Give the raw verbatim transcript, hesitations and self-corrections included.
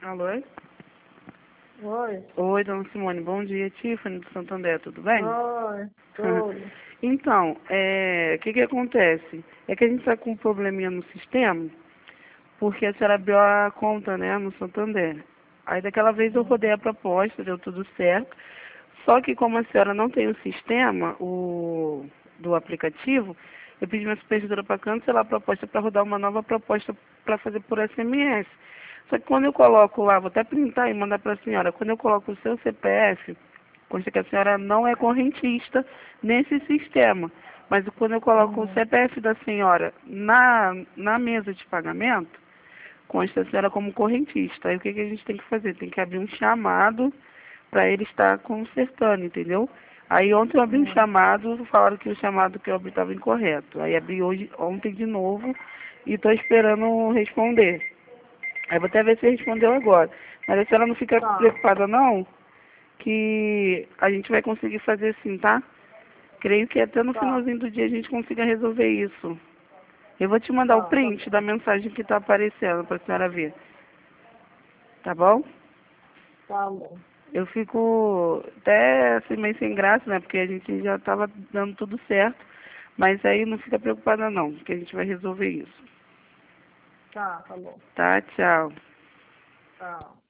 Alô? Oi. Oi, dona Simone. Bom dia, Tiffany do Santander, tudo bem? Oi, tudo. Então, é, o que que acontece? É que a gente está com um probleminha no sistema, porque a senhora abriu a conta, né, no Santander. Aí daquela vez eu rodei a proposta, deu tudo certo. Só que como a senhora não tem o sistema o, do aplicativo, eu pedi minha supervisora para cancelar a proposta para rodar uma nova proposta para fazer por S M S. Só que quando eu coloco lá, vou até printar e mandar para a senhora, quando eu coloco o seu C P F, consta que a senhora não é correntista nesse sistema. Mas quando eu coloco o Uhum. C P F da senhora na, na mesa de pagamento, consta a senhora como correntista. Aí o que, que a gente tem que fazer? Tem que abrir um chamado para ele estar consertando, entendeu? Aí ontem eu abri um Uhum. chamado, falaram que o chamado que eu abri estava incorreto. Aí abri hoje, ontem de novo e estou esperando responder. Aí vou até ver se respondeu agora. Mas a senhora não fica Tá, preocupada não, que a gente vai conseguir fazer sim, tá? Creio que até no tá, finalzinho do dia a gente consiga resolver isso. Eu vou te mandar o tá, tá print bom. da mensagem que está aparecendo para a senhora ver. Tá bom? Tá bom. Eu fico até assim, meio sem graça, né? Porque a gente já estava dando tudo certo. Mas aí não fica preocupada não, que a gente vai resolver isso. Tá, tá bom. Tá? Tchau. Tá.